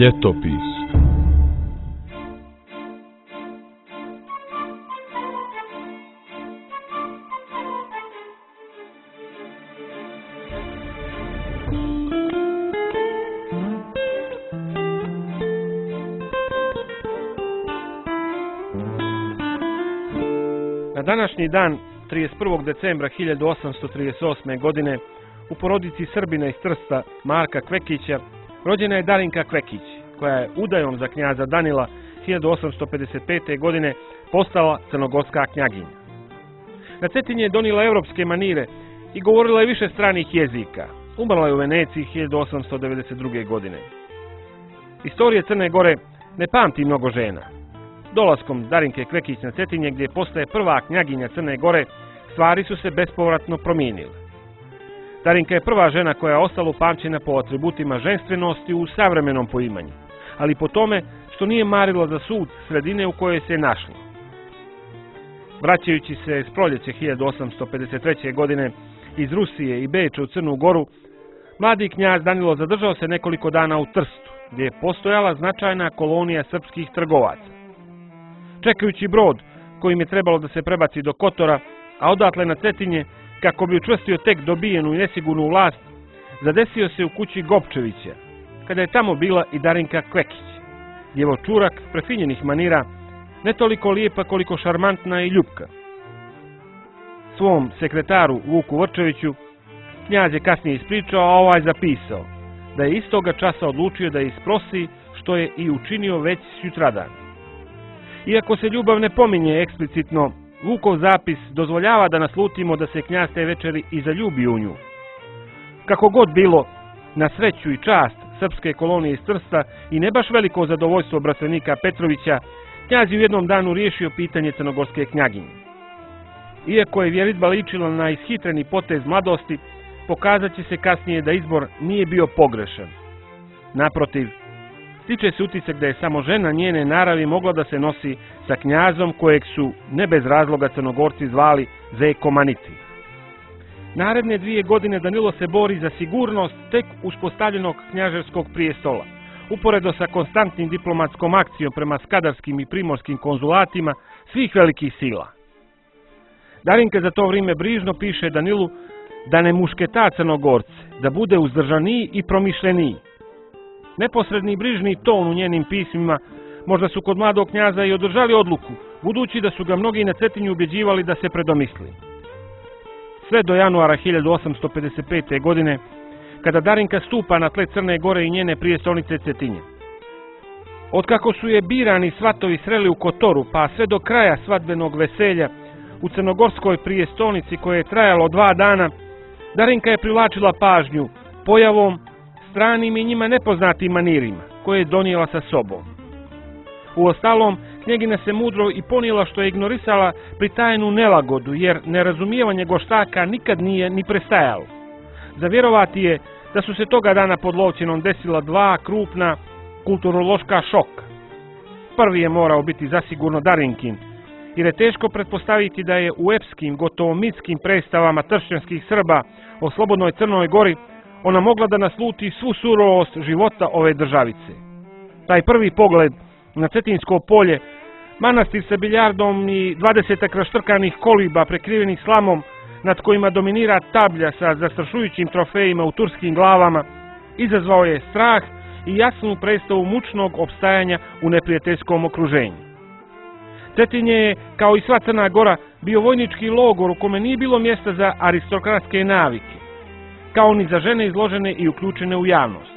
Ljetopis. Na današnji dan, 31. decembra 1838. godine, u porodici Srbina iz Trsta, Marka Kvekića, rođena je Darinka Kvekić, koja je udajom za knjaza Danila 1855. godine postala crnogorska knjaginja. Na Cetinje je donijela evropske manire i govorila je više stranih jezika. Umrla je u Veneciji 1892. godine. Istorije Crne Gore ne pamti mnogo žena. Dolaskom Darinke Kvekić na Cetinje, gdje postaje prva knjaginja Crne Gore, stvari su se bespovratno promijenile. Darinka je prva žena koja je ostala upamćena po atributima ženstvenosti u savremenom poimanju, ali po tome što nije marila za sud sredine u kojoj se je našla. Vraćajući se s proljeće 1853. godine iz Rusije i Beča u Crnu Goru, mladi knjaz Danilo zadržao se nekoliko dana u Trstu, gdje je postojala značajna kolonija srpskih trgovaca. Čekajući brod kojim je trebalo da se prebaci do Kotora, a odatle na Cetinje, kako bi učvrstio tek dobijenu i nesigurnu vlast, zadesio se u kući Gopčevića, kada je tamo bila i Darinka Kvekić, djevojčurak prefinjenih manira, ne toliko lijepa koliko šarmantna i ljubka. Svom sekretaru Vuku Vrčeviću knjaz je kasnije ispričao, a ovaj zapisao, da je istoga časa odlučio da isprosi, što je i učinio već sutradan. Iako se ljubav ne pominje eksplicitno, Vukov zapis dozvoljava da naslutimo da se knjaz te večeri i zaljubi u nju. Kako god bilo, na sreću i čast srpske kolonije iz Trsta i ne baš veliko zadovoljstvo bratvenika Petrovića, knjaz je u jednom danu riješio pitanje crnogorske knjaginje. Iako je vjeridba ličila na ishitreni potez mladosti, pokazat će se kasnije da izbor nije bio pogrešan. Naprotiv, stiče se utisak da je samo žena njene naravi mogla da se nosi sa knjazom kojeg su ne bez razloga Crnogorci zvali Zeko Maniti. Naredne 2 godine Danilo se bori za sigurnost tek uspostavljenog knjaževskog prijestola, uporedo sa konstantnim diplomatskom akcijom prema skadarskim i primorskim konzulatima svih velikih sila. Darinka za to vrijeme brižno piše Danilu da ne mušketa Crnogorce, da bude uzdržaniji i promišljeniji. Neposredni i brižni ton u njenim pismima možda su kod mladog knjaza i održali odluku, budući da su ga mnogi na Cetinju ubjeđivali da se predomisli. Sve do januara 1855. godine, kada Darinka stupa na tle Crne Gore i njene prijestolnice Cetinje. Otkako su je birani svatovi sreli u Kotoru, pa sve do kraja svadbenog veselja u crnogorskoj prijestolnici koje je trajalo 2 dana, Darinka je privlačila pažnju pojavom, stranim i njima nepoznatim manirima, koje je donijela sa sobom. Uostalom, knjegina se mudro i ponijela što je ignorisala pritajenu nelagodu, jer nerazumijevanje goštaka nikad nije ni prestajalo. Za vjerovati je da su se toga dana pod Lovćenom desila 2 krupna kulturološka šoka. Prvi je morao biti zasigurno Darinkin, jer je teško pretpostaviti da je u epskim, gotovo mitskim predstavama tršćanskih Srba o slobodnoj Crnoj Gori ona mogla da nasluti svu surovost života ove državice. Taj prvi pogled na Cetinsko polje, manastir sa biljardom i 20 raštrkanih koliba prekrivenih slamom, nad kojima dominira tablja sa zastrašujućim trofejima u turskim glavama, izazvao je strah i jasnu predstavu mučnog opstajanja u neprijateljskom okruženju. Cetinje je, kao i sva Crna Gora, bio vojnički logor u kome nije bilo mjesta za aristokratske navike, kao ni za žene izložene i uključene u javnost.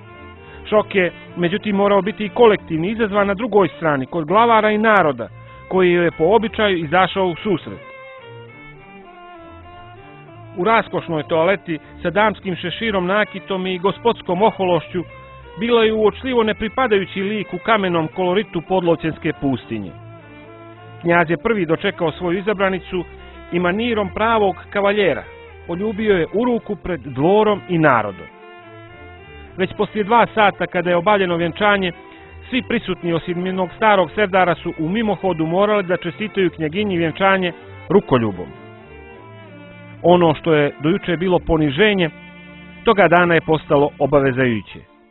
Šok je, međutim, morao biti i kolektivni, izazvan na drugoj strani, kod glavara i naroda, koji je po običaju izašao u susret. U raskošnoj toaleti sa damskim šeširom, nakitom i gospodskom ohološću bilo je uočljivo nepripadajući lik u kamenom koloritu podlovćenske pustinje. Knjaz je prvi dočekao svoju izabranicu i manirom pravog kavaljera poljubio je u ruku pred dvorom i narodom. Već poslije 2 sata, kada je obavljeno vjenčanje, svi prisutni osim jednog starog serdara su u mimohodu morali da čestitaju knjaginji vjenčanje rukoljubom. Ono što je dojuče bilo poniženje, toga dana je postalo obavezajuće.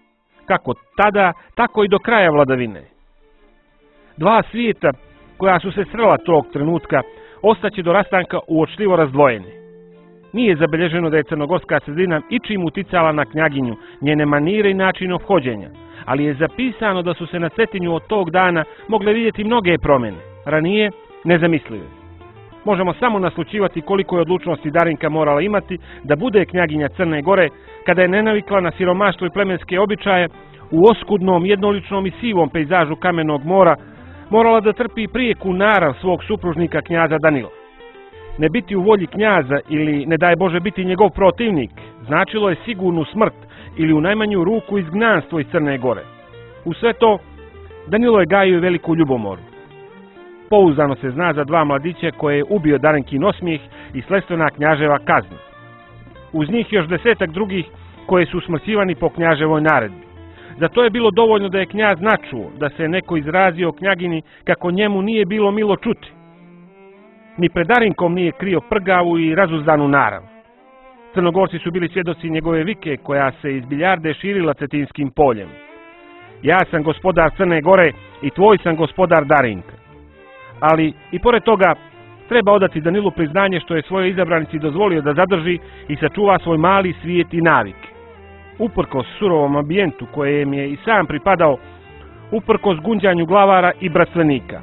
kako tada, tako i do kraja vladavine. Dva svijeta koja su se srela tog trenutka ostaće do rastanka uočljivo razdvojeni. Nije zabilježeno da je crnogorska sredina ičim uticala na knjaginju, njene manire i način ophođenja, ali je zapisano da su se na Cetinju od tog dana mogle vidjeti mnoge promjene, ranije nezamislive. Možemo samo naslućivati koliko je odlučnosti Darinka morala imati da bude knjaginja Crne Gore kada je nenavikla na siromaštvo i plemenske običaje u oskudnom, jednoličnom i sivom pejzažu Kamenog mora, morala da trpi prijeku narav svog supružnika knjaza Danila. Ne biti u volji knjaza ili, ne daj Bože, biti njegov protivnik, značilo je sigurnu smrt ili u najmanju ruku izgnanstvo iz Crne Gore. U sve to, Danilo je gajio veliku ljubomoru. Pouzdano se zna za dva mladića koje je ubio Darinkin osmijeh i sledstvena knjaževa kazna. Uz njih još 10-ak drugih koje su usmrćivani po knjaževoj naredbi. Za to je bilo dovoljno da je knjaz načuo da se neko izrazio o knjagini kako njemu nije bilo milo čuti. Ni pred Darinkom nije krio prgavu i razuzdanu narav. Crnogorci su bili svjedoci njegove vike koja se iz biljarde širila Cetinskim poljem. Ja sam gospodar Crne Gore i tvoj sam gospodar Darinka. Ali i pored toga treba odati Danilu priznanje što je svojoj izabranici dozvolio da zadrži i sačuva svoj mali svijet i navike. Uprkos surovom ambijentu kojem je i sam pripadao, uprkos gunđanju glavara i bratstvenika.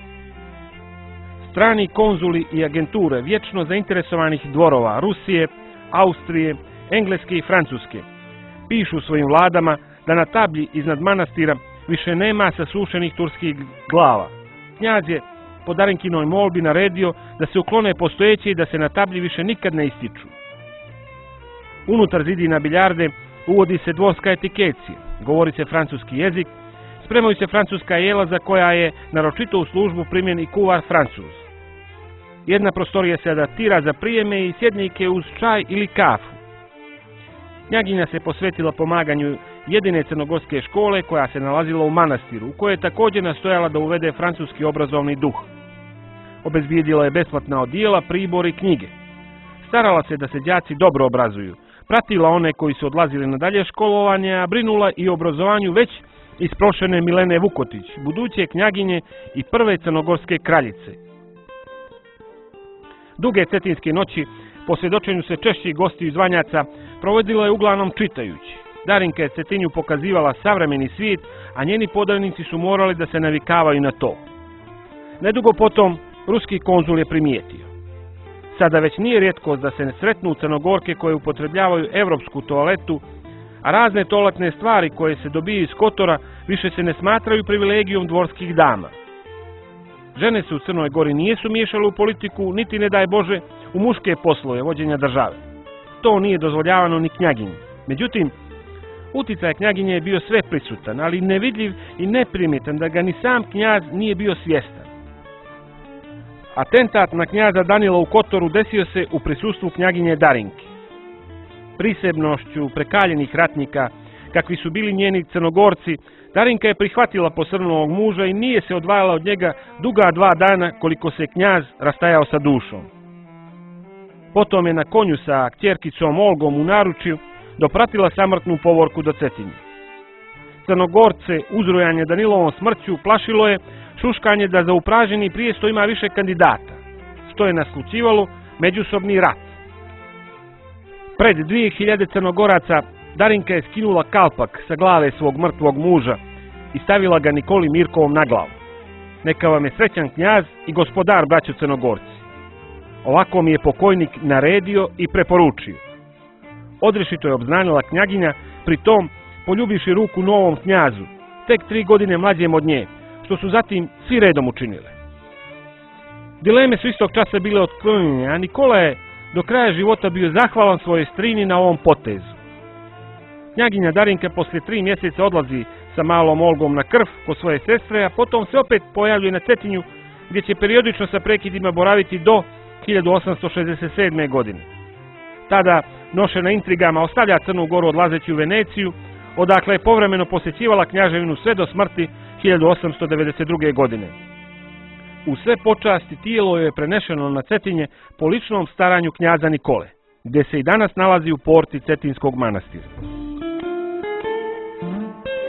Strani konzuli i agenture vječno zainteresovanih dvorova Rusije, Austrije, Engleske i Francuske pišu svojim vladama da na tablji iznad manastira više nema sasušenih turskih glava. Knjaz je po Darinkinoj molbi naredio da se uklone postojeće i da se na tablji više nikad ne ističu. Unutar zidina biljarde uvodi se dvorska etikecija, govori se francuski jezik, spremaju se francuska jela za koja je naročito u službu primjen i kuvar Francuz. Jedna prostorija se adaptira za prijeme i sjednike uz čaj ili kafu. Knjaginja se posvetila pomaganju jedine crnogorske škole koja se nalazila u manastiru, u kojoj je također nastojala da uvede francuski obrazovni duh. Obezbijedila je besplatna odijela, pribor i knjige. Starala se da se đaci dobro obrazuju, pratila one koji su odlazili na dalje školovanje, a brinula i o obrazovanju već isprošene Milene Vukotić, buduće knjaginje i prve crnogorske kraljice. Duge cetinske noći, po svjedočenju se češćih gostiju zvanjaca, provodila je uglavnom čitajući. Darinka je Cetinju pokazivala savremeni svijet, a njeni podanici su morali da se navikavaju na to. Nedugo potom, ruski konzul je primijetio. Sada već nije rijetkost da se sretnu Crnogorke koje upotrebljavaju evropsku toaletu, a razne toaletne stvari koje se dobiju iz Kotora više se ne smatraju privilegijom dvorskih dama. Žene se u Crnoj Gori nijesu miješale u politiku, niti, ne daj Bože, u muške poslove vođenja države. To nije dozvoljavano ni knjaginji. Međutim, uticaj knjaginje je bio sve prisutan, ali nevidljiv i neprimjetan da ga ni sam knjaz nije bio svjestan. Atentat na knjaza Danila u Kotoru desio se u prisustvu knjaginje Darinke. Prisebnošću prekaljenih ratnika, kakvi su bili njeni Crnogorci, Darinka je prihvatila posrnulog muža i nije se odvajala od njega duga 2 dana koliko se knjaz rastajao sa dušom. Potom je na konju sa kćerkicom Olgom u naručju dopratila samrtnu povorku do Cetinja. Crnogorce uzrujanje Danilovom smrću plašilo je šuškanje da za upraženi prijesto ima više kandidata, što je naslućivalo međusobni rat. Pred 2000 Crnogoraca Darinka je skinula kalpak sa glave svog mrtvog muža i stavila ga Nikoli Mirkovom na glavu. Neka vam je srećan knjaz i gospodar, braćo Crnogorci. Ovako mi je pokojnik naredio i preporučio. Odrešito je obznanila knjaginja, pri tom poljubivši ruku novom knjazu, tek 3 godine mlađem od nje, što su zatim svi redom učinile. Dileme su istog časa bile otklonjene, a Nikola je do kraja života bio zahvalan svojoj strini na ovom potezu. Knjaginja Darinka poslije 3 mjeseca odlazi sa malom Olgom na krv kod svoje sestre, a potom se opet pojavljuje na Cetinju, gdje će periodično sa prekidima boraviti do 1867. godine. Tada, nošena intrigama, ostavlja Crnu Goru odlazeći u Veneciju, odakle je povremeno posjećivala knjaževinu sve do smrti 1892. godine. U sve počasti tijelo je prenešeno na Cetinje po ličnom staranju knjaza Nikole, gdje se i danas nalazi u porti Cetinskog manastira.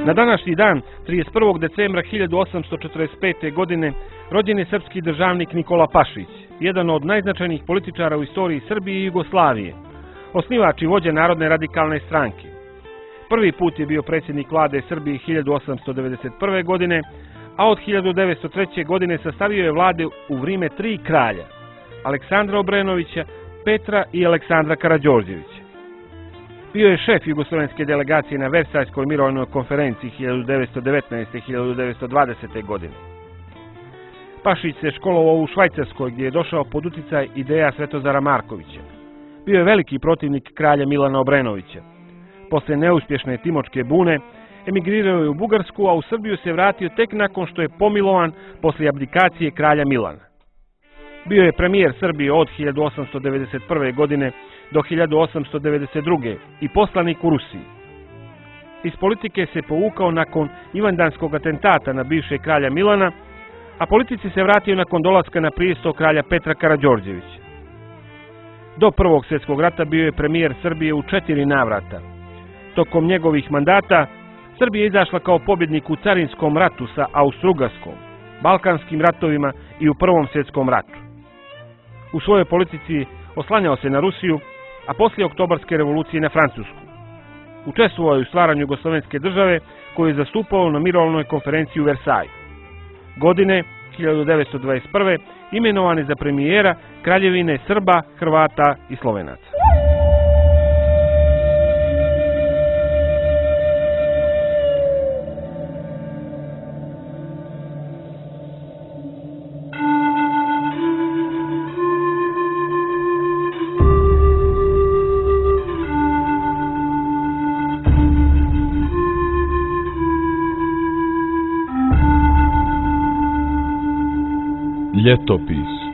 Na današnji dan, 31. decembra 1845. godine, rođen je srpski državnik Nikola Pašić, jedan od najznačajnijih političara u istoriji Srbije i Jugoslavije, osnivač i vođa Narodne radikalne stranke. Prvi put je bio predsjednik vlade Srbije 1891. godine, a od 1903. godine sastavio je vlade u vrijeme 3 kralja, Aleksandra Obrenovića, Petra i Aleksandra Karađorđevića. Bio je šef jugoslovenske delegacije na Versajskoj mirovnoj konferenciji 1919. i 1920. godine. Pašić se školovao u Švajcarskoj gdje je došao pod uticaj ideja Svetozara Markovića. Bio je veliki protivnik kralja Milana Obrenovića. Posle neuspješne Timočke bune emigrirao je u Bugarsku, a u Srbiju se vratio tek nakon što je pomilovan poslije abdikacije kralja Milana. Bio je premijer Srbije od 1891. godine do 1892. i poslanik u Rusiji. Iz politike se povukao nakon Ivandanskog atentata na bivšeg kralja Milana, a politici se vratio nakon dolaska na prijesto kralja Petra Karađorđevića. Do Prvog svjetskog rata bio je premijer Srbije u 4 navrata. Tokom njegovih mandata Srbija je izašla kao pobjednik u Carinskom ratu sa Austro-Ugarskom, Balkanskim ratovima i u Prvom svjetskom ratu. U svojoj politici oslanjao se na Rusiju, a poslije Oktobarske revolucije na Francusku. Učestvovao je u stvaranju Jugoslovenske države koju je zastupao na mirovnoj konferenciji u Versaju. Godine 1921. imenovan je za premijera Kraljevine Srba, Hrvata i Slovenaca. Ljetopis.